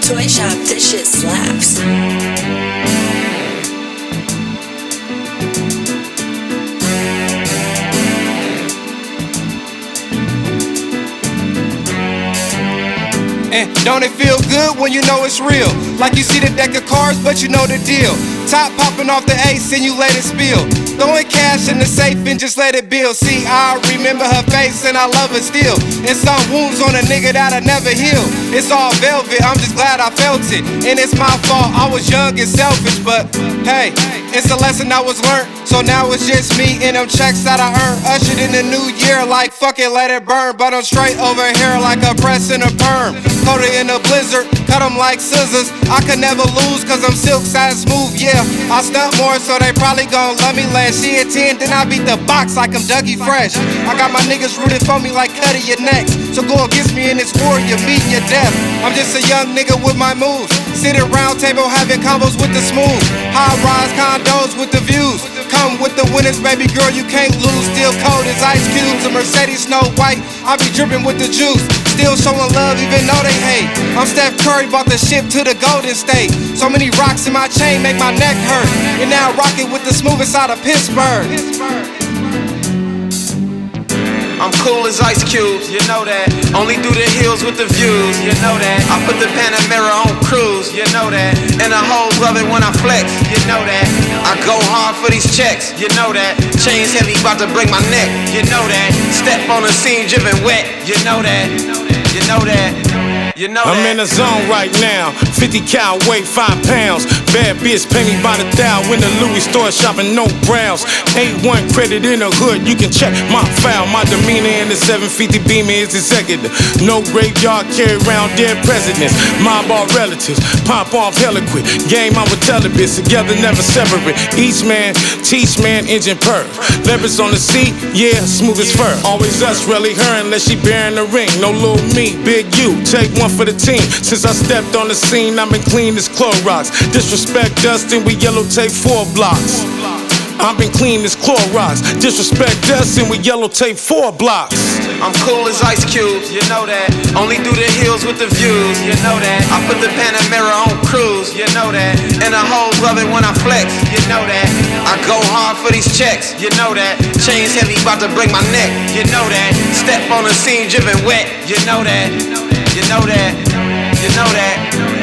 Toy Shop, this shit slaps. And don't it feel good when you know it's real? Like you see the deck of cards, but you know the deal. Top popping off the ace and you let it spill. Throwing cash in the safe and just let it build. See, I remember her face and I love her still. And some wounds on a nigga that'll never heal. It's all velvet, I'm just glad I felt it. And it's my fault, I was young and selfish. But hey, it's a lesson I was learned. So now it's just me and them checks that I earned. Ushered in the new year like fuck it, let it burn. But I'm straight over here like a press and a perm. Coated in a blizzard, cut them like scissors. I could never lose cause I'm silk side smooth, yeah. I stunt more so they probably gon' love me less. She at 10, then I beat the box like I'm Dougie Fresh. I got my niggas rooting for me like cutting your necks. So go against me in this war, you're meeting your death. I'm just a young nigga with my moves. Sitting round table having combos with the smooth. High rise condos with the views. Come with the winners, baby girl, you can't lose. Still cold as ice cubes, a Mercedes Snow White. I be dripping with the juice. Still showing love even though they hate. I'm Steph Curry, bought the ship to the Golden State. So many rocks in my chain make my neck hurt. And now rocking with the smoothest out of Pittsburgh. I'm cool as ice cubes, you know that. Only through the hills with the views, you know that. I put the Panamera on cruise, you know that. And the hoes love it when I flex, you know that. I go hard for these checks, you know that. Chains heavy, about to break my neck, you know that. Step on the scene, dripping wet, you know that. You know that. You know I'm in the zone right now. 50 cal, weight 5 pounds. Bad bitch, pay me by the thou. In the Louis store shopping, no Browns. A1 credit in the hood, you can check my file. My demeanor in the 750 Beamer is executive. No graveyard, carry around dead presidents. Mob all relatives, pop off hella quick. Game, I would tell a bitch, together never separate. Each man, teach man, engine purr. Leverage on the seat, yeah, smooth as fur. Always us, really her, unless she bearing the ring. No little me, big you, take one for the team. Since I stepped on the scene, I've been clean as Clorox. Disrespect Dustin, we yellow tape 4 blocks. I've been clean as Clorox. Disrespect Dustin, we yellow tape 4 blocks. I'm cool as ice cubes, you know that. Only through the hills with the views, you know that. I put the Panamera on cruise, you know that. And the hoes love it when I flex, you know that. I go hard for these checks, you know that. Chains heavy, about to break my neck, you know that. Step on the scene, dripping wet, you know that. You know that. You know that.